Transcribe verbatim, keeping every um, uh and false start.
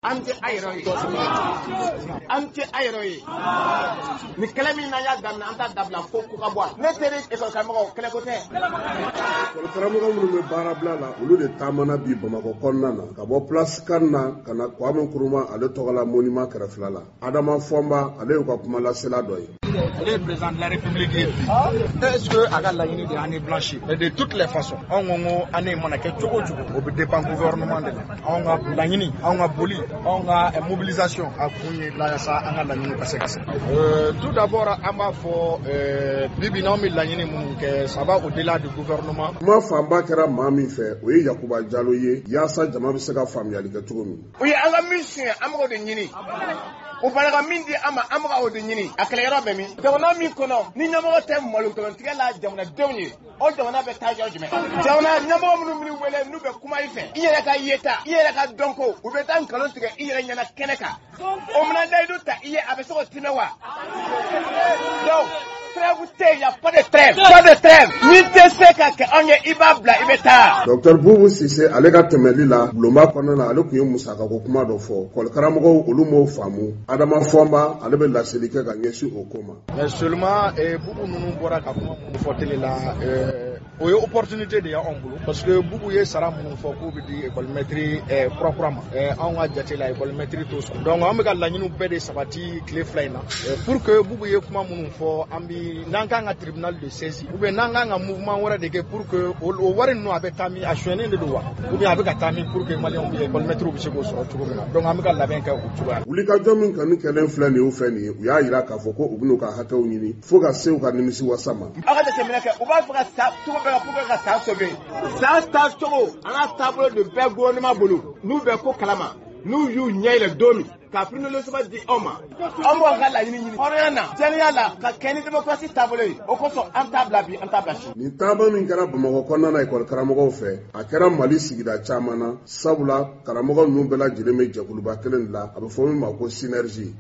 Anti Iroy, Anti Iroy, Nicolami Naya Damna, Dabla, Fokabwa, Neteri, Ecosamoro, Clecote. Le Karamogo Barablala, au lieu de Tamana Bi Bamako Konana, Kabo Plus Kana, Kana Kwame Kuruma, à l'Etola Monument Karaflala. Adama Fomba, à l'Eukapumala Seladoy. Le président de la République est-ce que Agal la Yini de année blanchie et de toutes les façons, on a année monnaie Tchoko Tchoko, au dépend gouvernement de on a la Yini, on a Boli, on a une mobilisation à Kouye, la Yassa, on a la Yini passé. Tout d'abord, Amafo, Bibinomi la Yini, ça va au-delà du gouvernement. Ma femme Bakara Mami fait, oui, Yakuba Jaloye, Yassa Jamabisaka famille, Alikatou. Oui, à la mission, Amro de Yini. O balaga min di ama amra o de nyini akele yaro be mi jamana mi kono ni nyamo te malu to ntiga la jamana dewni o jamana be ta jaw jime jamana nyamo mu mi wele nu be kuma ife iyere ka yeta iyere ka donko u be tan kalon tiga iyere nyana keneka o mna dai du ta iye abe so timewa donc il n'y a pas de trêve, pas de trêve. Ni te seka ke onye ibabla ibeta. Docteur Boubou Sissé alega temeli la bloma konana aloku yo musaka ko kuma do fo kol karamogo olumo famu Adama Fomba alebe la selike ka nyesu okoma. Mais seulement et Boubou nunu bora ka kuma fo tele la euh oyo opportunité de ya ongulo parce que Boubou ye sara mun fo ko bi di école maîtrise euh proprement euh on a jate la école maîtrise to so donc on be la nyinu bede sabati clé flyna pour que Boubou ye kuma mun fo ambi nanga tribunal de saisie ou bien nanga mouvement wara de pour que o wari no avec tami a choisir de loi ou bien avec tami pour que malien bi école maître bi sego so to gomina donc amika la ben ka utuba wuli ka jomin kan kelen flani o fani u ya ira ka foko ubunu ka hata unyini foga seu ka nimisi wasama aka de semeneke u ba foga sa to be pour que ça sauver ça sta to ana tableau de be gouvernement bolu nous be ko kalama nous yu nyele domi ka prino le soba di oma ambo ngala yini yini oriana jeniala ka keni démocratie tableau o ko so antabla bi antablashi ni taba min kara Bamako konna na école karamogo fe a kera Mali sigida chamana sabula karamogo numbela jireme jakuluba kelen la abe fomi mako synergie